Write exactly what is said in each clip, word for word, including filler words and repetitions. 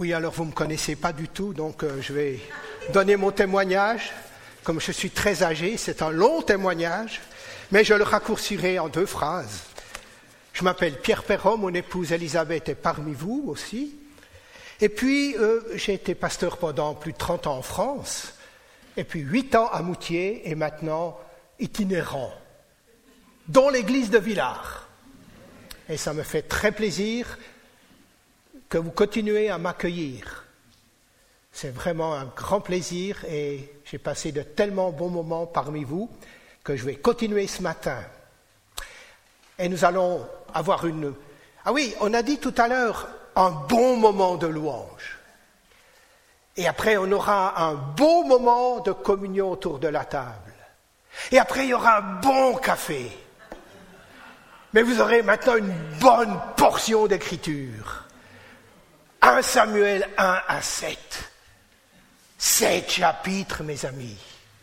Oui, alors vous ne me connaissez pas du tout, donc euh, je vais donner mon témoignage. Comme je suis très âgé, c'est un long témoignage, mais je le raccourcirai en deux phrases. Je m'appelle Pierre Perron, mon épouse Elisabeth est parmi vous aussi. Et puis, euh, j'ai été pasteur pendant plus de trente ans en France, et puis huit ans à Moutier, et maintenant itinérant, dont l'église de Villars. Et ça me fait très plaisir que vous continuez à m'accueillir. C'est vraiment un grand plaisir et j'ai passé de tellement bons moments parmi vous que je vais continuer ce matin. Et nous allons avoir une... Ah oui, on a dit tout à l'heure un bon moment de louange. Et après, on aura un beau moment de communion autour de la table. Et après, il y aura un bon café. Mais vous aurez maintenant une bonne portion d'écriture. un Samuel un à sept. Sept chapitres, mes amis.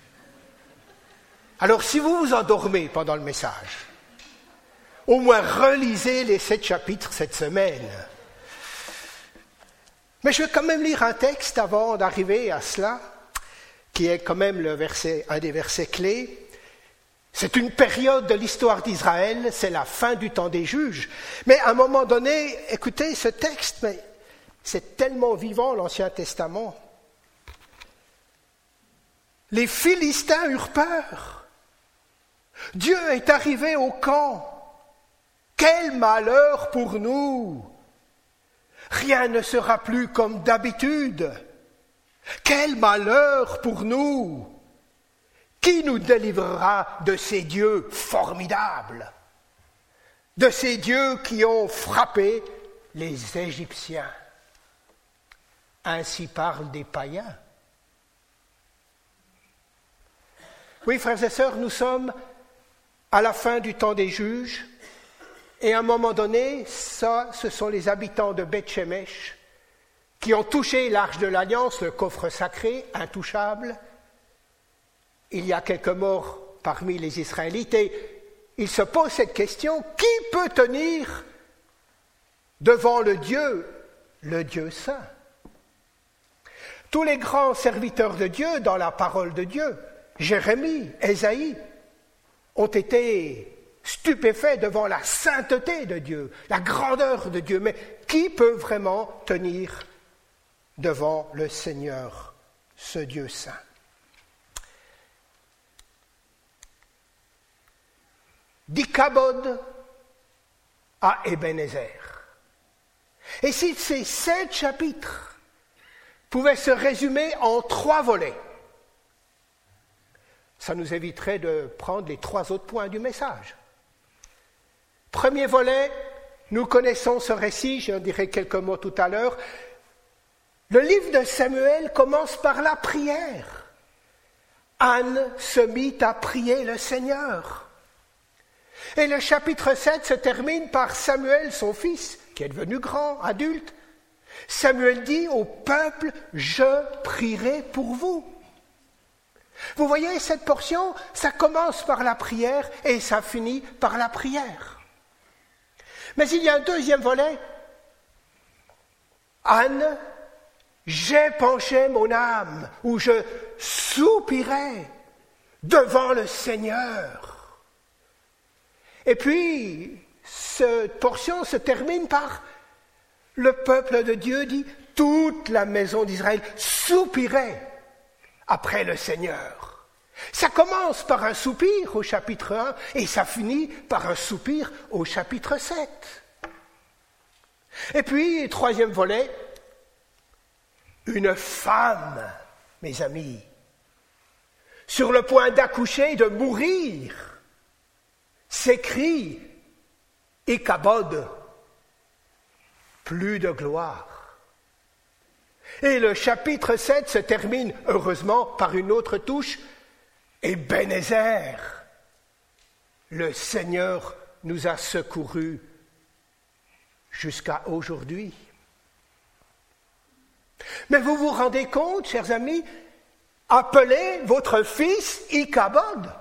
Alors, si vous vous endormez pendant le message, au moins relisez les sept chapitres cette semaine. Mais je vais quand même lire un texte avant d'arriver à cela, qui est quand même le verset, un des versets clés. C'est une période de l'histoire d'Israël, c'est la fin du temps des juges. Mais à un moment donné, écoutez ce texte, mais c'est tellement vivant l'Ancien Testament. Les Philistins eurent peur. Dieu est arrivé au camp. Quel malheur pour nous! Rien ne sera plus comme d'habitude. Quel malheur pour nous! Qui nous délivrera de ces dieux formidables, de ces dieux qui ont frappé les Égyptiens? Ainsi parlent des païens. Oui, frères et sœurs, nous sommes à la fin du temps des juges, et à un moment donné, ça, ce sont les habitants de Beth-Shemesh qui ont touché l'arche de l'Alliance, le coffre sacré, intouchable. Il y a quelques morts parmi les Israélites et ils se posent cette question, qui peut tenir devant le Dieu, le Dieu saint? Tous les grands serviteurs de Dieu dans la parole de Dieu, Jérémie, Ésaïe, ont été stupéfaits devant la sainteté de Dieu, la grandeur de Dieu. Mais qui peut vraiment tenir devant le Seigneur, ce Dieu saint? D'Ikabod à Ebenezer. Et si ces sept chapitres pouvaient se résumer en trois volets, ça nous éviterait de prendre les trois autres points du message. Premier volet, nous connaissons ce récit, j'en dirai quelques mots tout à l'heure. Le livre de Samuel commence par la prière. Anne se mit à prier le Seigneur. Et le chapitre sept se termine par Samuel, son fils, qui est devenu grand, adulte. Samuel dit au peuple, « Je prierai pour vous ». Vous voyez, cette portion, ça commence par la prière et ça finit par la prière. Mais il y a un deuxième volet. Anne, j'ai penché mon âme, où je soupirais devant le Seigneur. Et puis, cette portion se termine par le peuple de Dieu dit, toute la maison d'Israël soupirait après le Seigneur. Ça commence par un soupir au chapitre un et ça finit par un soupir au chapitre sept. Et puis, troisième volet, une femme, mes amis, sur le point d'accoucher, de mourir, s'écrie Ikabod, plus de gloire. Et le chapitre sept se termine, heureusement, par une autre touche, Ebenezer, le Seigneur nous a secourus jusqu'à aujourd'hui. Mais vous vous rendez compte, chers amis, appelez votre fils Ikabod.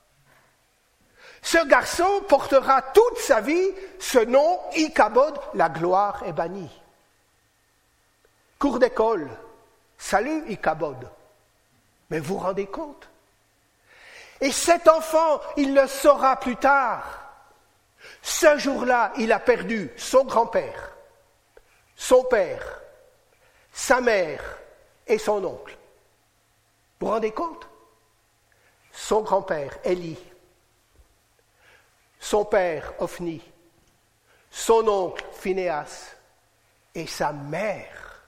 Ce garçon portera toute sa vie ce nom Ikabod, la gloire est bannie. cours d'école, salut Ichabod. Mais vous vous rendez compte? Et cet enfant, il le saura plus tard. Ce jour-là, il a perdu son grand-père, son père, sa mère et son oncle. Vous vous rendez compte? Son grand-père, Élie, son père, Ophni, son oncle, Phinéas, et sa mère.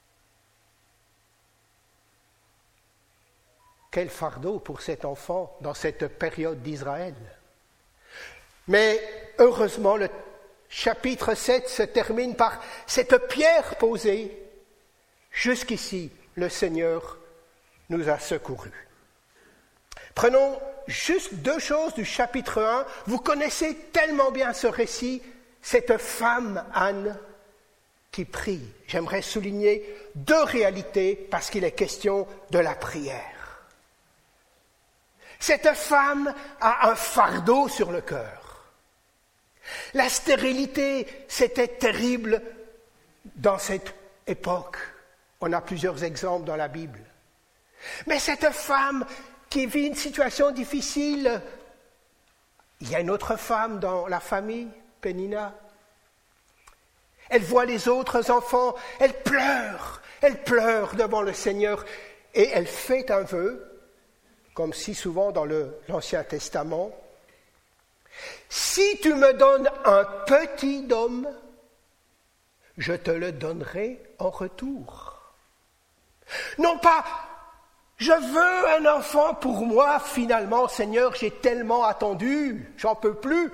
Quel fardeau pour cet enfant dans cette période d'Israël. Mais heureusement, le chapitre sept se termine par cette pierre posée. Jusqu'ici, le Seigneur nous a secourus. Prenons juste deux choses du chapitre un. Vous connaissez tellement bien ce récit, cette femme, Anne, qui prie. J'aimerais souligner deux réalités parce qu'il est question de la prière. Cette femme a un fardeau sur le cœur. La stérilité, c'était terrible dans cette époque. On a plusieurs exemples dans la Bible. Mais cette femme qui vit une situation difficile, il y a une autre femme dans la famille, Pénina. Elle voit les autres enfants, elle pleure, elle pleure devant le Seigneur et elle fait un vœu, comme si souvent dans le, l'Ancien Testament. Si tu me donnes un petit homme, je te le donnerai en retour. Non pas, je veux un enfant pour moi, finalement, Seigneur, j'ai tellement attendu, j'en peux plus.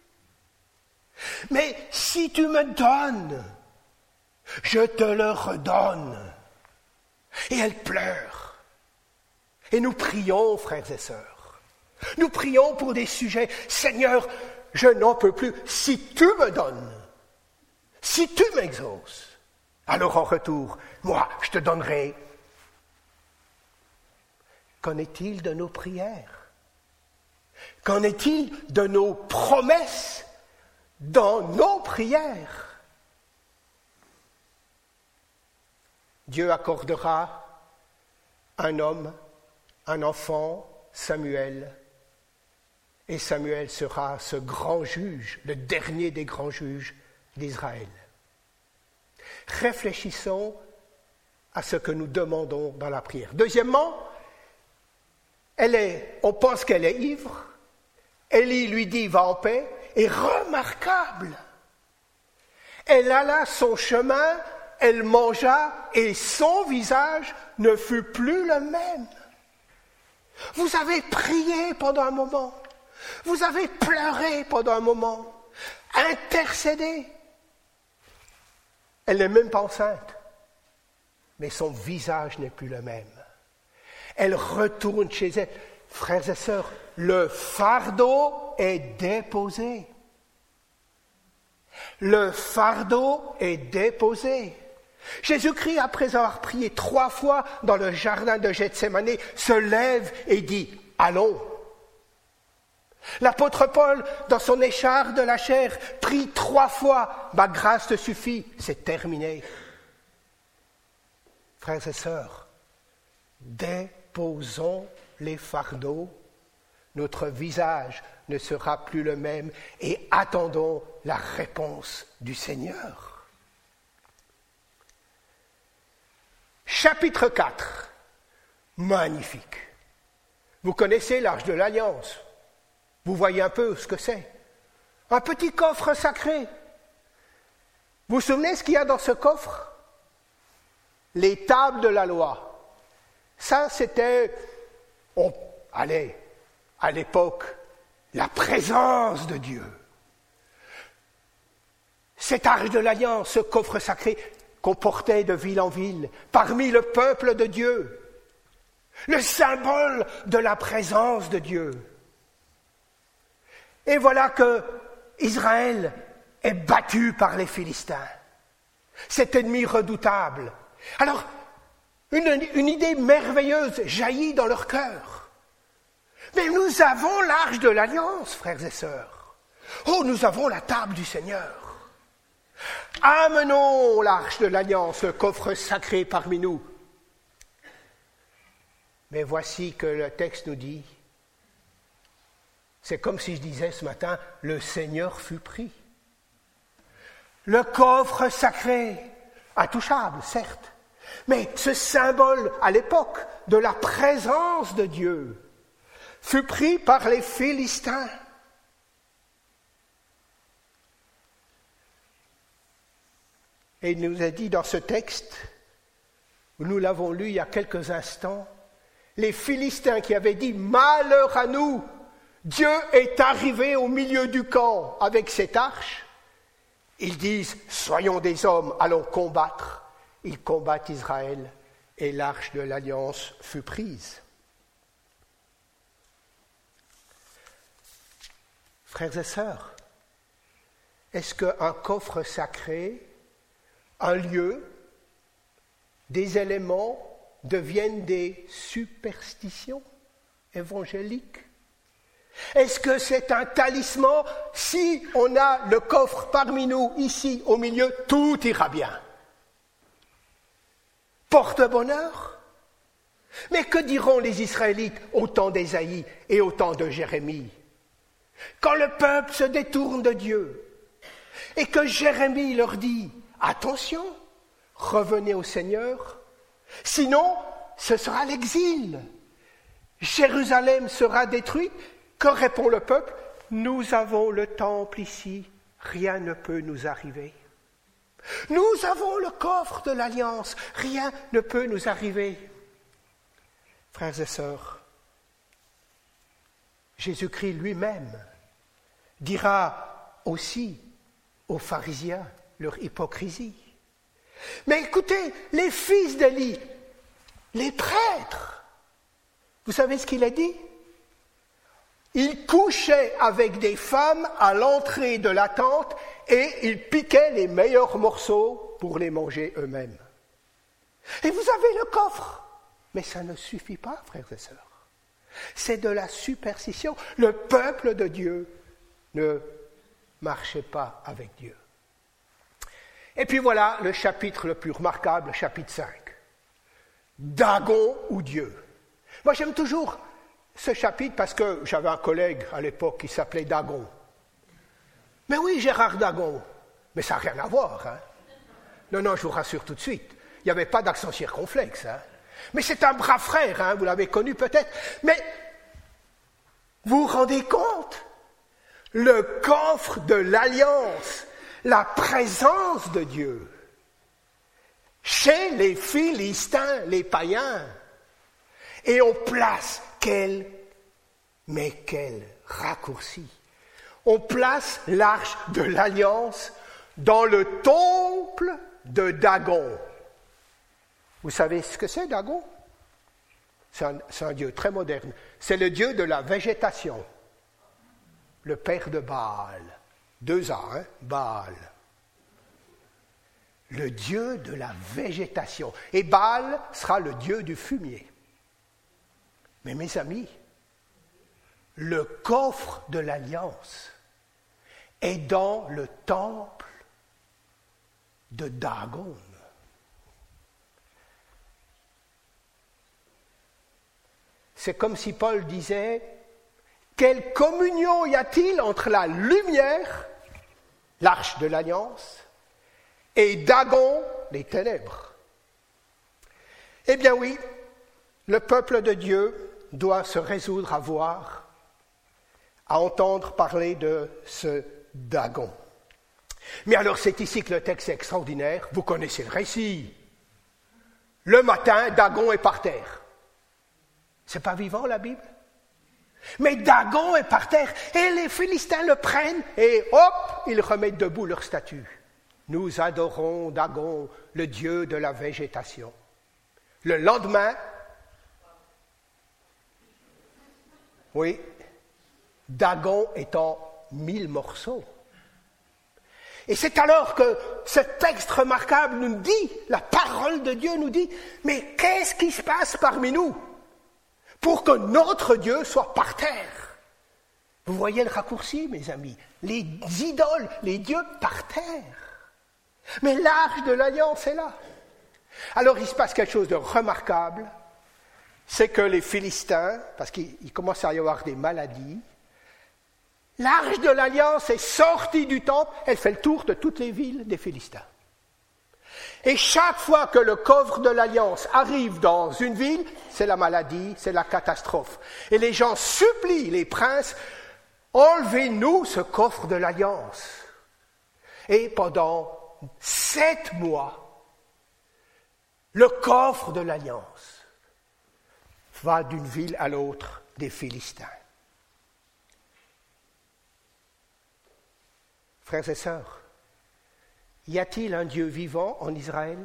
Mais si tu me donnes, je te le redonne. Et elle pleure. Et nous prions, frères et sœurs. Nous prions pour des sujets. Seigneur, je n'en peux plus. Si tu me donnes, si tu m'exauces, alors en retour, moi, je te donnerai. Qu'en est-il de nos prières? Qu'en est-il de nos promesses dans nos prières? Dieu accordera un homme, un enfant, Samuel, et Samuel sera ce grand juge, le dernier des grands juges d'Israël. Réfléchissons à ce que nous demandons dans la prière. Deuxièmement, elle est, on pense qu'elle est ivre. Élie lui dit « va en paix ». Et remarquable, elle alla son chemin, elle mangea et son visage ne fut plus le même. Vous avez prié pendant un moment, vous avez pleuré pendant un moment, intercédé. Elle n'est même pas enceinte, mais son visage n'est plus le même. Elle retourne chez elle. Frères et sœurs, le fardeau est déposé. Le fardeau est déposé. Jésus-Christ, après avoir prié trois fois dans le jardin de Gethsémane, se lève et dit « Allons ». L'apôtre Paul, dans son écharpe de la chair, prie trois fois « Ma grâce te suffit », c'est terminé. Frères et sœurs, déposons les fardeaux, notre visage ne sera plus le même et attendons la réponse du Seigneur. Chapitre quatre, magnifique. Vous connaissez l'Arche de l'Alliance. Vous voyez un peu ce que c'est. Un petit coffre sacré. Vous vous souvenez ce qu'il y a dans ce coffre? Les tables de la loi. Ça, c'était, on, allez, à l'époque, la présence de Dieu. Cette arche de l'alliance, ce coffre sacré qu'on portait de ville en ville, parmi le peuple de Dieu, le symbole de la présence de Dieu. Et voilà que Israël est battu par les Philistins, cet ennemi redoutable. Alors, une, une idée merveilleuse jaillit dans leur cœur. Mais nous avons l'arche de l'alliance, frères et sœurs. Oh, nous avons la table du Seigneur. Amenons l'arche de l'alliance, le coffre sacré parmi nous. Mais voici que le texte nous dit, c'est comme si je disais ce matin, le Seigneur fut pris. Le coffre sacré, intouchable, certes, mais ce symbole à l'époque de la présence de Dieu fut pris par les Philistins. Et il nous a dit dans ce texte, où nous l'avons lu il y a quelques instants, les Philistins qui avaient dit « Malheur à nous ! Dieu est arrivé au milieu du camp avec cette arche. » Ils disent « Soyons des hommes, allons combattre. » Ils combattent Israël et l'arche de l'alliance fut prise. Frères et sœurs, est-ce qu'un coffre sacré, un lieu, des éléments deviennent des superstitions évangéliques? Est-ce que c'est un talisman? Si on a le coffre parmi nous, ici, au milieu, tout ira bien. Porte-bonheur? Mais que diront les Israélites au temps d'Ésaïe et au temps de Jérémie? Quand le peuple se détourne de Dieu et que Jérémie leur dit « Attention, revenez au Seigneur, sinon ce sera l'exil. Jérusalem sera détruite. » Que répond le peuple? « Nous avons le temple ici, rien ne peut nous arriver. Nous avons le coffre de l'Alliance, rien ne peut nous arriver. » Frères et sœurs, Jésus-Christ lui-même dira aussi aux pharisiens leur hypocrisie. Mais écoutez, les fils d'Élie, les prêtres, vous savez ce qu'il a dit? Ils couchaient avec des femmes à l'entrée de la tente et ils piquaient les meilleurs morceaux pour les manger eux-mêmes. Et vous avez le coffre, mais ça ne suffit pas, frères et sœurs. C'est de la superstition. Le peuple de Dieu ne marchait pas avec Dieu. Et puis voilà le chapitre le plus remarquable, chapitre cinq. Dagon ou Dieu. Moi j'aime toujours ce chapitre parce que j'avais un collègue à l'époque qui s'appelait Dagon. Mais oui, Gérard Dagon. Mais ça n'a rien à voir. Hein. Non, non, je vous rassure tout de suite. Il n'y avait pas d'accent circonflexe. Hein. Mais c'est un brave frère, hein, vous l'avez connu peut-être. Mais vous vous rendez compte? Le coffre de l'alliance, la présence de Dieu, chez les Philistins, les païens. Et on place quel, mais quel raccourci. On place l'arche de l'alliance dans le temple de Dagon. Vous savez ce que c'est, Dagon? C'est un, c'est un dieu très moderne. C'est le dieu de la végétation. Le père de Baal. Deux A, hein? Baal. Le dieu de la végétation. Et Baal sera le dieu du fumier. Mais mes amis, le coffre de l'alliance est dans le temple de Dagon. C'est comme si Paul disait, quelle communion y a-t-il entre la lumière, l'arche de l'alliance, et Dagon, les ténèbres? Eh bien oui, le peuple de Dieu doit se résoudre à voir, à entendre parler de ce Dagon. Mais alors c'est ici que le texte est extraordinaire, vous connaissez le récit. Le matin, Dagon est par terre. C'est pas vivant la Bible? Mais Dagon est par terre et les Philistins le prennent et hop, ils remettent debout leur statue. Nous adorons Dagon, le dieu de la végétation. Le lendemain, oui, Dagon est en mille morceaux. Et c'est alors que ce texte remarquable nous dit, la parole de Dieu nous dit, mais qu'est-ce qui se passe parmi nous pour que notre Dieu soit par terre? Vous voyez le raccourci, mes amis? Les idoles, les dieux par terre. Mais l'arche de l'alliance est là. Alors il se passe quelque chose de remarquable, c'est que les Philistins, parce qu'il commence à y avoir des maladies, l'arche de l'alliance est sortie du temple, elle fait le tour de toutes les villes des Philistins. Et chaque fois que le coffre de l'alliance arrive dans une ville, c'est la maladie, c'est la catastrophe. Et les gens supplient les princes, enlevez-nous ce coffre de l'alliance. Et pendant sept mois, le coffre de l'alliance va d'une ville à l'autre des Philistins. Frères et sœurs, y a-t-il un Dieu vivant en Israël?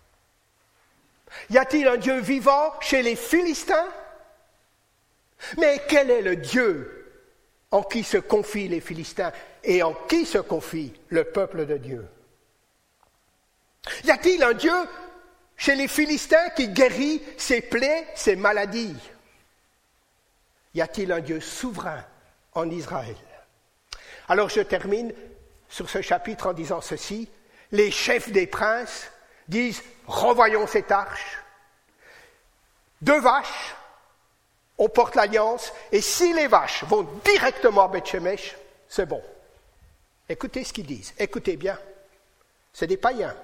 Y a-t-il un Dieu vivant chez les Philistins? Mais quel est le Dieu en qui se confient les Philistins et en qui se confie le peuple de Dieu? Y a-t-il un Dieu chez les Philistins qui guérit ses plaies, ses maladies? Y a-t-il un Dieu souverain en Israël? Alors je termine sur ce chapitre en disant ceci. Les chefs des princes disent « Renvoyons cette arche. Deux vaches, on porte l'alliance, et si les vaches vont directement à Beth-Shemesh, c'est bon. » Écoutez ce qu'ils disent, écoutez bien. C'est des païens.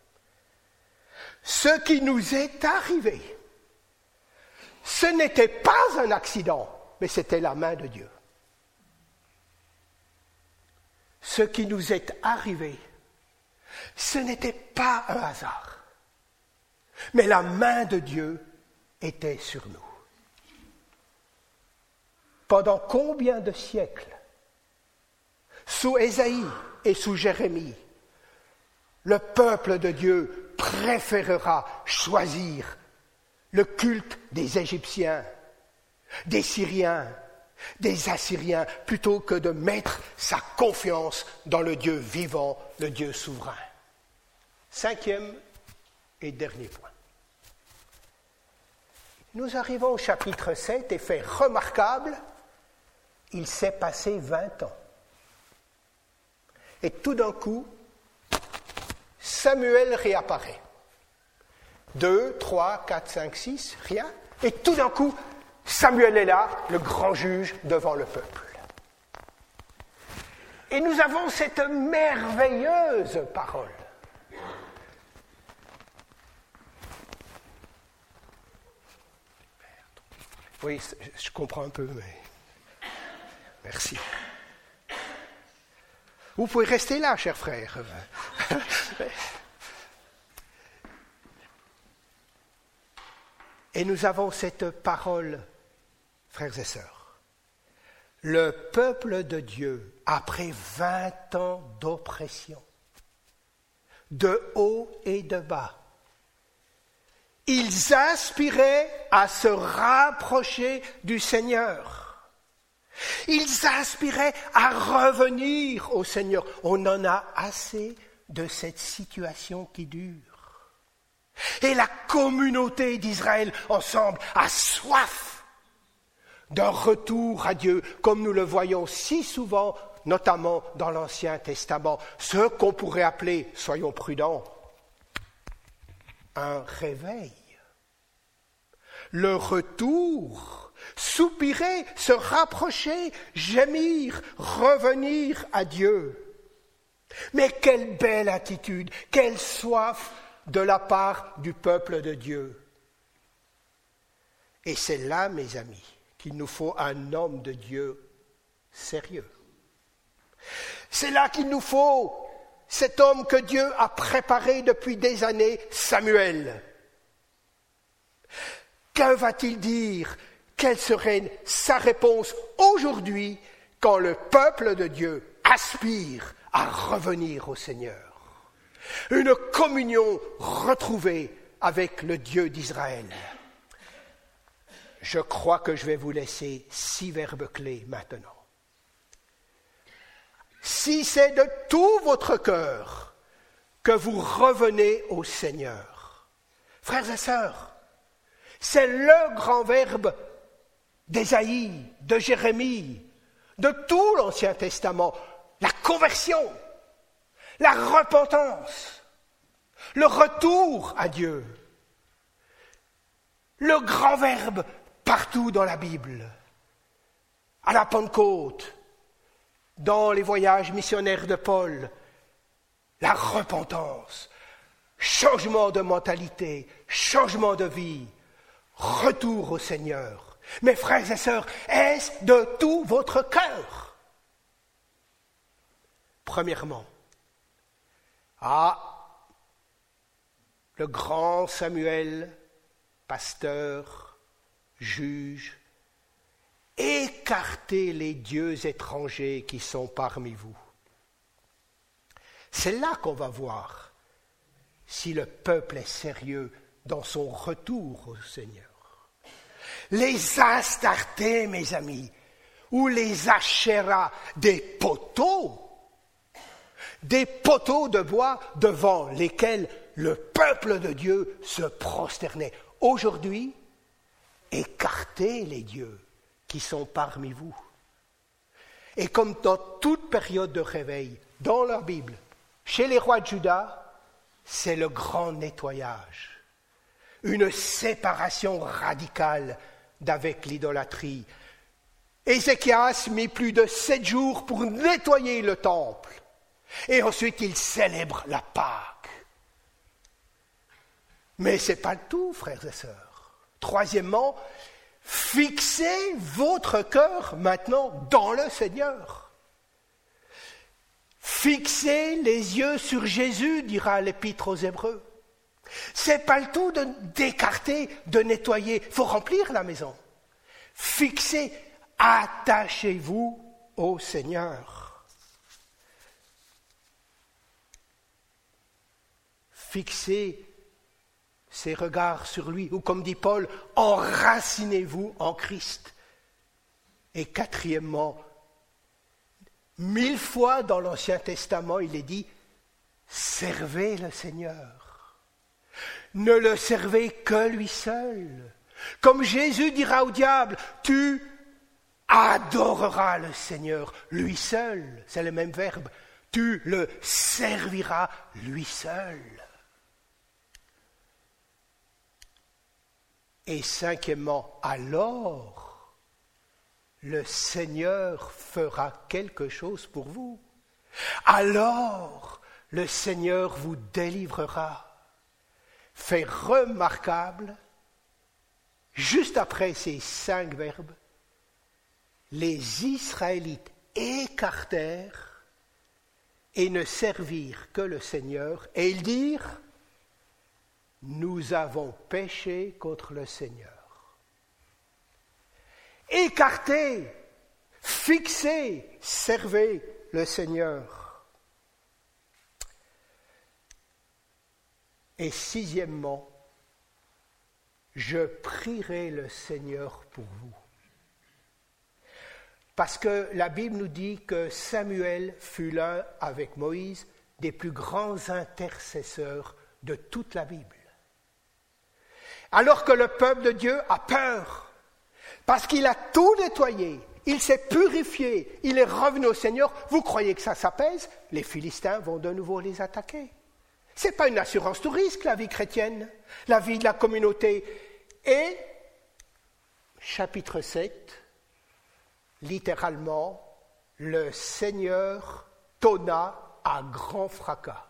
Ce qui nous est arrivé, ce n'était pas un accident, mais c'était la main de Dieu. Ce qui nous est arrivé, ce n'était pas un hasard, mais la main de Dieu était sur nous. Pendant combien de siècles, sous Ésaïe et sous Jérémie, le peuple de Dieu préférera choisir le culte des Égyptiens, des Syriens, des Assyriens, plutôt que de mettre sa confiance dans le Dieu vivant, le Dieu souverain. Cinquième et dernier point. Nous arrivons au chapitre sept et fait remarquable, il s'est passé vingt ans. Et tout d'un coup, Samuel réapparaît. Deux, trois, quatre, cinq, six, rien. Et tout d'un coup, Samuel est là, le grand juge devant le peuple. Et nous avons cette merveilleuse parole. Oui, je comprends un peu, mais... Merci. Vous pouvez rester là, chers frères. Et nous avons cette parole, frères et sœurs. Le peuple de Dieu, après vingt ans d'oppression, de haut et de bas, ils aspiraient à se rapprocher du Seigneur. Ils aspiraient à revenir au Seigneur. On en a assez de cette situation qui dure. Et la communauté d'Israël ensemble a soif d'un retour à Dieu, comme nous le voyons si souvent, notamment dans l'Ancien Testament, ce qu'on pourrait appeler, soyons prudents, un réveil. Le retour, soupirer, se rapprocher, gémir, revenir à Dieu. Mais quelle belle attitude, quelle soif de la part du peuple de Dieu. Et c'est là, mes amis, qu'il nous faut un homme de Dieu sérieux. C'est là qu'il nous faut cet homme que Dieu a préparé depuis des années, Samuel. Que va-t-il dire? Quelle serait sa réponse aujourd'hui quand le peuple de Dieu aspire à revenir au Seigneur? Une communion retrouvée avec le Dieu d'Israël. Je crois que je vais vous laisser six verbes clés maintenant. Si c'est de tout votre cœur que vous revenez au Seigneur, frères et sœurs, c'est le grand verbe d'Ésaïe, de Jérémie, de tout l'Ancien Testament, la conversion, la repentance. le retour à Dieu. Le grand verbe partout dans la Bible. À la Pentecôte, dans les voyages missionnaires de Paul, la repentance, changement de mentalité, changement de vie, retour au Seigneur. Mes frères et sœurs, est-ce de tout votre cœur? Premièrement, ah, le grand Samuel, pasteur, juge, écartez les dieux étrangers qui sont parmi vous. C'est là qu'on va voir si le peuple est sérieux dans son retour au Seigneur. Les Astartés, mes amis, ou les Achéras, des poteaux, des poteaux de bois devant lesquels le peuple de Dieu se prosternait. Aujourd'hui, écartez les dieux qui sont parmi vous. Et comme dans toute période de réveil, dans leur Bible, chez les rois de Juda, c'est le grand nettoyage, une séparation radicale d'avec l'idolâtrie. Ézéchias mit plus de sept jours pour nettoyer le temple, et ensuite il célèbre la Pâque. Mais ce n'est pas le tout, frères et sœurs. Troisièmement, fixez votre cœur maintenant dans le Seigneur. Fixez les yeux sur Jésus, dira l'Épître aux Hébreux. C'est pas le tout de, d'écarter, de nettoyer. Il faut remplir la maison. Fixez, attachez-vous au Seigneur. Fixez ses regards sur lui, ou comme dit Paul, enracinez-vous en Christ. Et quatrièmement, mille fois dans l'Ancien Testament, il est dit, servez le Seigneur. Ne le servez que lui seul. Comme Jésus dira au diable, tu adoreras le Seigneur, lui seul. C'est le même verbe. Tu le serviras lui seul. Et cinquièmement, alors, le Seigneur fera quelque chose pour vous. Alors, le Seigneur vous délivrera. Fait remarquable, juste après ces cinq verbes, les Israélites écartèrent et ne servirent que le Seigneur, et ils dirent, nous avons péché contre le Seigneur. Écartez, fixez, servez le Seigneur. Et sixièmement, je prierai le Seigneur pour vous. Parce que la Bible nous dit que Samuel fut l'un, avec Moïse, des plus grands intercesseurs de toute la Bible. Alors que le peuple de Dieu a peur, parce qu'il a tout nettoyé, il s'est purifié, il est revenu au Seigneur, vous croyez que ça s'apaise? Les Philistins vont de nouveau les attaquer. Ce n'est pas une assurance tout risque, la vie chrétienne, la vie de la communauté. Et, chapitre sept, littéralement, le Seigneur tonna à grand fracas.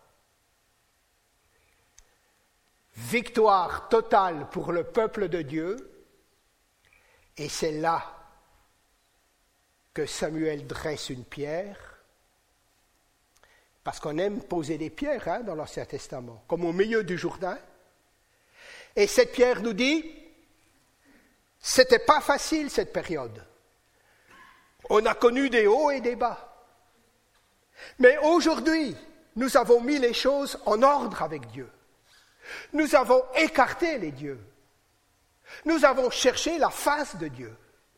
Victoire totale pour le peuple de Dieu, et c'est là que Samuel dresse une pierre, parce qu'on aime poser des pierres hein, dans l'Ancien Testament, comme au milieu du Jourdain. Et cette pierre nous dit, c'était pas facile cette période. On a connu des hauts et des bas. Mais aujourd'hui, nous avons mis les choses en ordre avec Dieu. Nous avons écarté les dieux. Nous avons cherché la face de Dieu.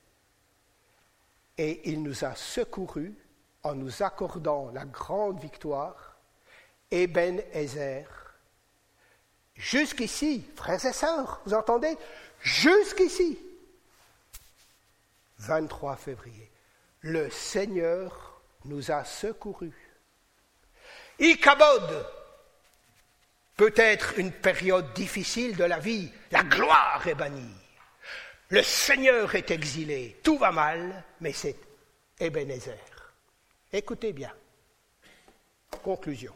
Et il nous a secourus en nous accordant la grande victoire, Eben-Ezer. Jusqu'ici, frères et sœurs, vous entendez? Jusqu'ici, vingt-trois février, le Seigneur nous a secourus. Ikabod, Peut-être une période difficile de la vie, la gloire est bannie. Le Seigneur est exilé, tout va mal, mais c'est Ebenezer. Écoutez bien. Conclusion.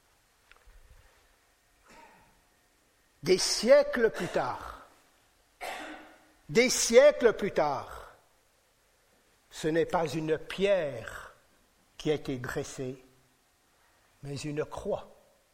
Des siècles plus tard, des siècles plus tard, ce n'est pas une pierre qui a été dressée, mais une croix.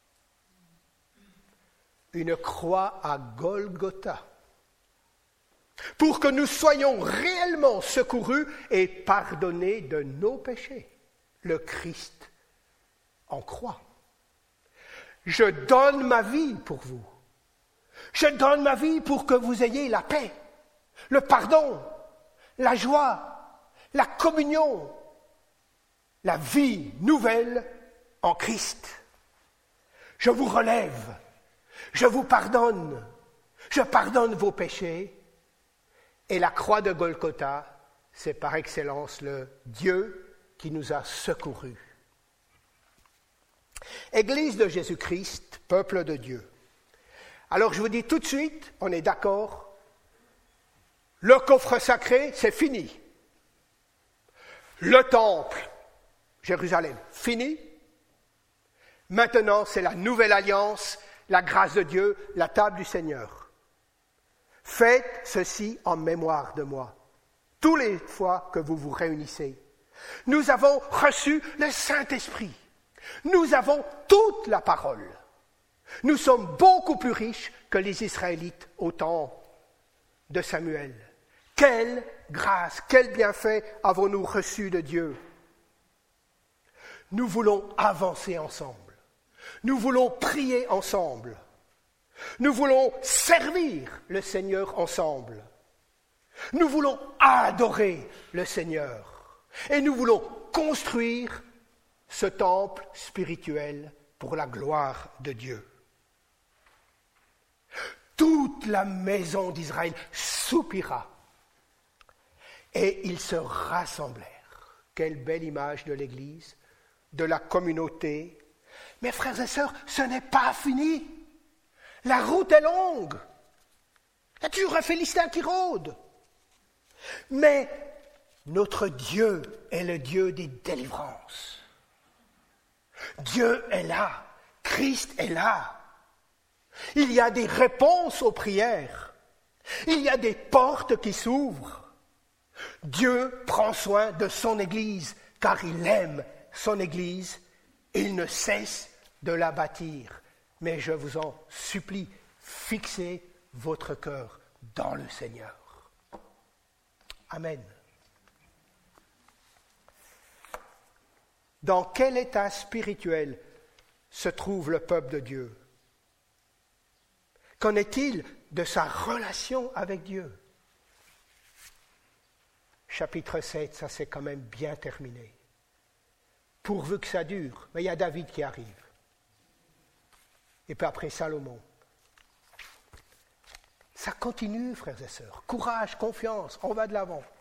Une croix à Golgotha, pour que nous soyons réellement secourus et pardonnés de nos péchés. Le Christ en croix. Je donne ma vie pour vous. Je donne ma vie pour que vous ayez la paix, le pardon, la joie, la communion, la vie nouvelle en Christ. Je vous relève, je vous pardonne, je pardonne vos péchés. Et la croix de Golgotha, c'est par excellence le Dieu qui nous a secourus. Église de Jésus-Christ, peuple de Dieu. Alors je vous dis tout de suite, on est d'accord, le coffre sacré, c'est fini. Le temple, Jérusalem, fini. Maintenant, c'est la nouvelle alliance, la grâce de Dieu, la table du Seigneur. Faites ceci en mémoire de moi, tous les fois que vous vous réunissez. Nous avons reçu le Saint-Esprit. Nous avons toute la parole. Nous sommes beaucoup plus riches que les Israélites au temps de Samuel. Quelle grâce, quel bienfait avons-nous reçu de Dieu? Nous voulons avancer ensemble. Nous voulons prier ensemble. Nous voulons servir le Seigneur ensemble. Nous voulons adorer le Seigneur. Et nous voulons construire ce temple spirituel pour la gloire de Dieu. Toute la maison d'Israël soupira et ils se rassemblèrent. Quelle belle image de l'Église, de la communauté. Mes frères et sœurs, ce n'est pas fini. La route est longue. Il y a toujours un Philistin qui rôde. Mais notre Dieu est le Dieu des délivrances. Dieu est là. Christ est là. Il y a des réponses aux prières. Il y a des portes qui s'ouvrent. Dieu prend soin de son Église, car il aime son Église. Il ne cesse de la bâtir. Mais je vous en supplie, fixez votre cœur dans le Seigneur. Amen. Dans quel état spirituel se trouve le peuple de Dieu? Qu'en est-il de sa relation avec Dieu? Chapitre sept, ça s'est quand même bien terminé. Pourvu que ça dure, mais il y a David qui arrive. Et puis après Salomon. Ça continue, frères et sœurs. Courage, confiance, on va de l'avant.